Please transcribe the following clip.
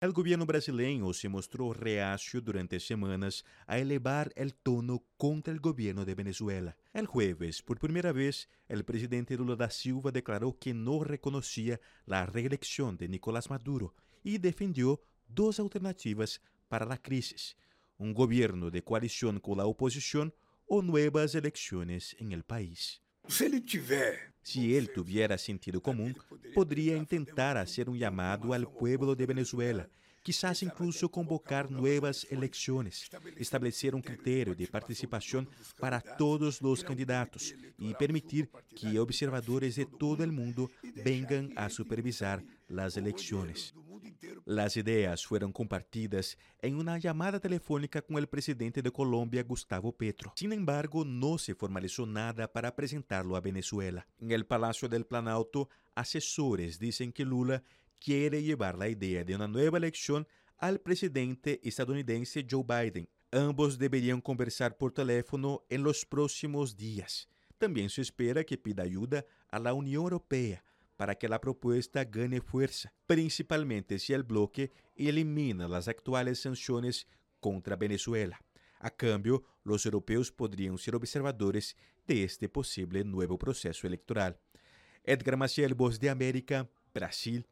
El gobierno brasileño se mostró reacio durante semanas a elevar el tono contra el gobierno de Venezuela. El jueves, por primera vez, el presidente Lula da Silva declaró que no reconocía la reelección de Nicolás Maduro y defendió dos alternativas para la crisis: un gobierno de coalición con la oposición o nuevas elecciones en el país. Si él tuviera sentido común, podría intentar hacer un llamado al pueblo de Venezuela, quizás incluso convocar nuevas elecciones, establecer un criterio de participación para todos los candidatos y permitir que observadores de todo el mundo vengan a supervisar las elecciones. Las ideas fueron compartidas en una llamada telefónica con el presidente de Colombia, Gustavo Petro. Sin embargo, no se formalizó nada para presentarlo a Venezuela. En el Palacio del Planalto, asesores dicen que Lula quiere llevar la idea de una nueva elección al presidente estadounidense Joe Biden. Ambos deberían conversar por teléfono en los próximos días. También se espera que pida ayuda a la Unión Europea para que la propuesta gane fuerza, principalmente si el bloque elimina las actuales sanciones contra Venezuela. A cambio, los europeos podrían ser observadores de este posible nuevo proceso electoral. Edgar Maciel, Voz de América, Brasil,